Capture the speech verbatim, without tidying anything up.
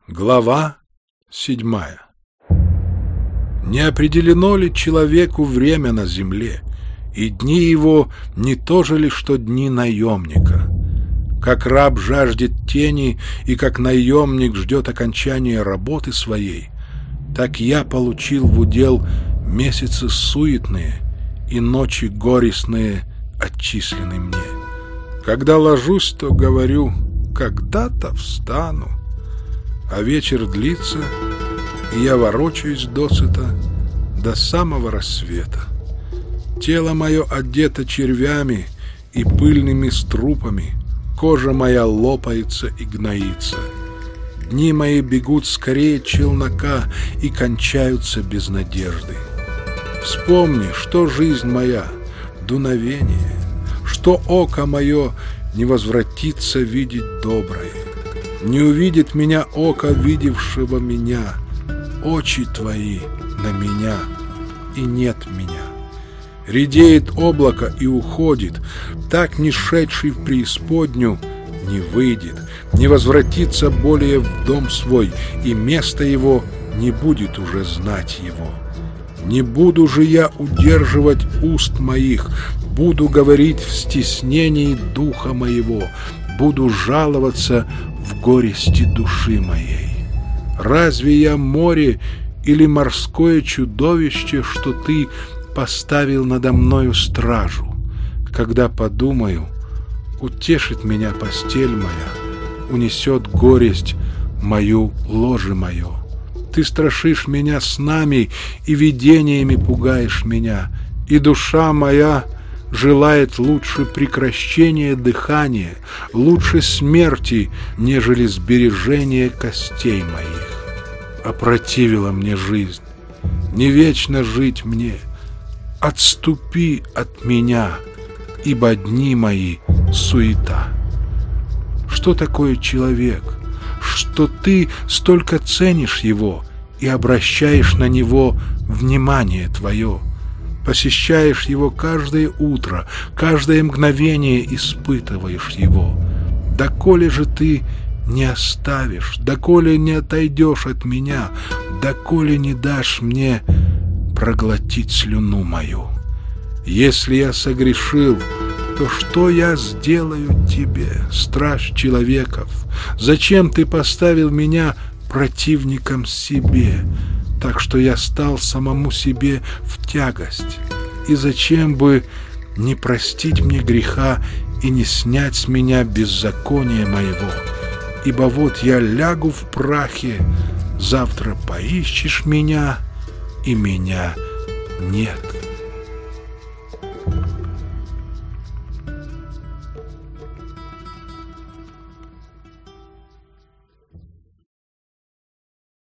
Глава седьмая. Не определено ли человеку время на земле, и дни его не то же ли, что дни наемника? Как раб жаждет тени, и как наемник ждет окончания работы своей, так я получил в удел месяцы суетные, и ночи горестные отчислены мне. Когда ложусь, то говорю: когда-то встану. А вечер длится, и я ворочаюсь досыта до самого рассвета. Тело мое одето червями и пыльными струпами, кожа моя лопается и гноится. Дни мои бегут скорее челнока и кончаются без надежды. Вспомни, что жизнь моя — дуновение, что око мое не возвратится видеть доброе. Не увидит меня око, видевшего меня, очи твои на меня, и нет меня. Редеет облако и уходит, так не шедший в преисподнюю не выйдет, не возвратится более в дом свой, и место его не будет уже знать его. Не буду же я удерживать уст моих, буду говорить в стеснении духа моего, буду жаловаться в горести души моей. Разве я море или морское чудовище, что ты поставил надо мною стражу? Когда подумаю, утешит меня постель моя, унесет горесть мою ложе мое. Ты страшишь меня снами и видениями пугаешь меня, и душа моя желает лучше прекращения дыхания, лучше смерти, нежели сбережения костей моих. Опротивила мне жизнь, не вечно жить мне. Отступи от меня, ибо дни мои суета. Что такое человек, что ты столько ценишь его и обращаешь на него внимание твое? Посещаешь его каждое утро, каждое мгновение испытываешь его. Доколе же ты не оставишь, доколе не отойдешь от меня, доколе не дашь мне проглотить слюну мою? Если я согрешил, то что я сделаю тебе, страж человеков? Зачем ты поставил меня противником себе, так что я стал самому себе в тягость? И зачем бы не простить мне греха и не снять с меня беззакония моего? Ибо вот я лягу в прахе, завтра поищешь меня, и меня нет.